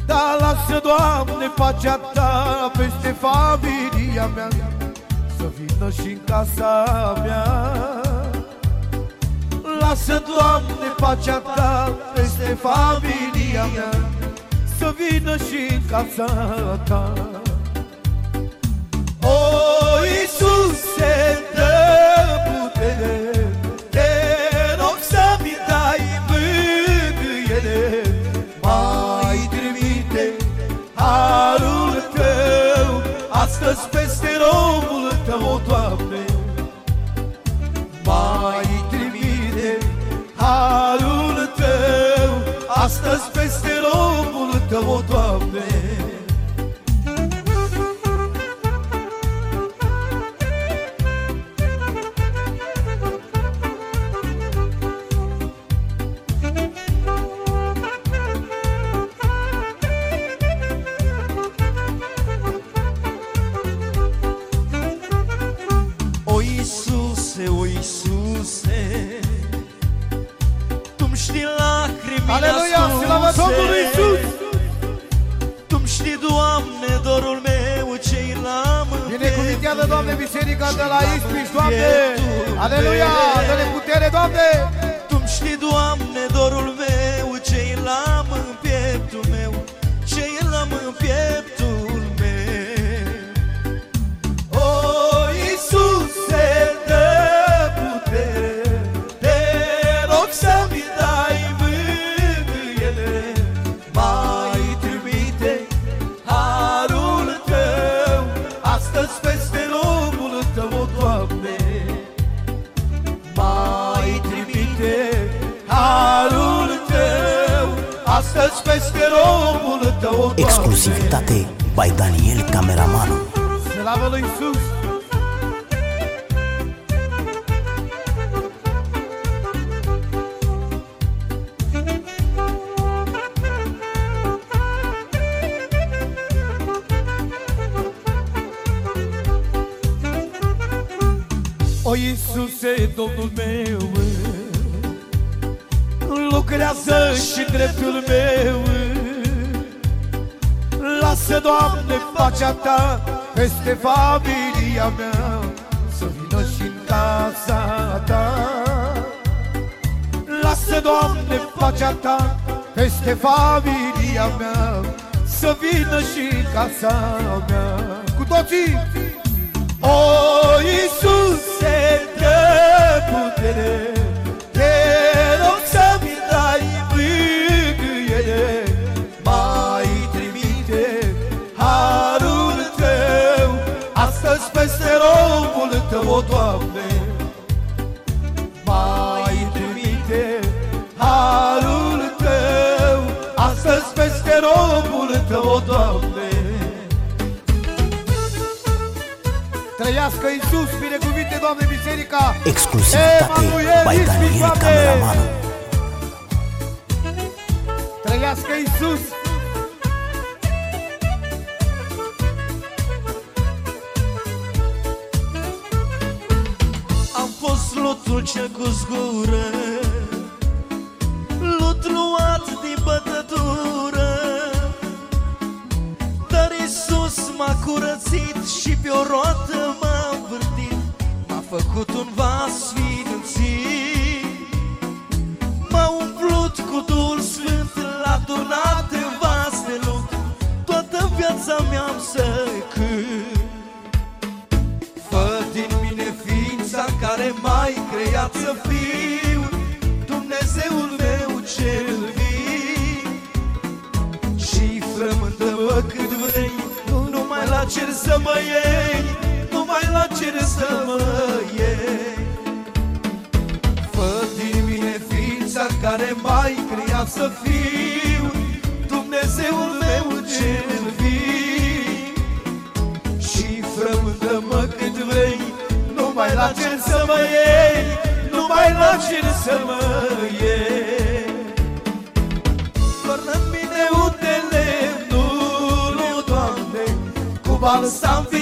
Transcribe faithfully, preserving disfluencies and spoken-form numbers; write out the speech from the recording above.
Dar lasă, Doamne, pacea Ta peste familia mea, să vină și în casa mea. Lasă, Doamne, pacea Ta peste familia mea, să vină și în casa Ta. O, Iisuse, dă putere, te rog să-mi dai mângâiere. Mai trimite harul Tău astăzi peste robul Tău, o, Doamne. Mai trimite harul Tău astăzi peste robul Tău, o, Doamne. O, Iisuse, o, Iisuse, Tu-mi știi lacrimile Aleluia, slavă Domnului Iisus! Tu-mi știi, Doamne, dorul meu ce-i l-am în pieptul. Binecuvintează, Doamne, biserica de la Ispiș, Doamne! Aleluia, dă-le putere, Doamne! Tu-mi știi, Doamne, dorul meu ce-i l-am în pieptul meu, ce-i l-am în pieptul meu. O, Iisuse, dă putere, te rog să-mi dai mângâiere. Mai trimite harul Tău astăzi peste robul Tău, o, Doamne. Mai trimite harul Tău astăzi peste robul Tău, o, Doamne. Exclusivitate by Daniel Cameraman. Slavă lui Iisus! O, Iisuse, Domnul meu, lucrează și dreptul meu. Lasă, Doamne, pacea Ta peste familia mea, să vină și în casa Ta. Lasă, Doamne, pacea Ta peste familia mea, să vină și în casa mea. Cu toții! O, Iisuse, dă putere, te rog să-mi dai mângâiere. Mai trimite harul Tău astăzi peste robul Tău, o, Doamne. Mai trimite harul Tău astăzi peste robul Tău, o, Doamne. Trăiască Iisus, binecuvinte, Doamne, biserica Exclusivitate by Daniel Cameraman. Trăiască Iisus! Am fost lutul cel cu zgură, lut luat din bătătură, dar Iisus m-a curățit și pe o roată m-a învârtit, m-a făcut un vas sfințit. M-a umplut cu Duhul Sfânt, l-a turnat în vas de lut, toată viața mea-am să cânt. Fă din mine ființa care m-ai creat să fiu, Dumnezeul meu cel vii. Și frământă-mă cât vrei, numai la cer să mă iei, numai la cer să mă iei. Fă din mine ființa care m-ai creat să fiu, Dumnezeul meu cel vii. Și frământă-mă cât vrei, numai la cer să mă iei, numai la cer să mă iei. Doar în mine unde lemnul, Doamne, cu balsam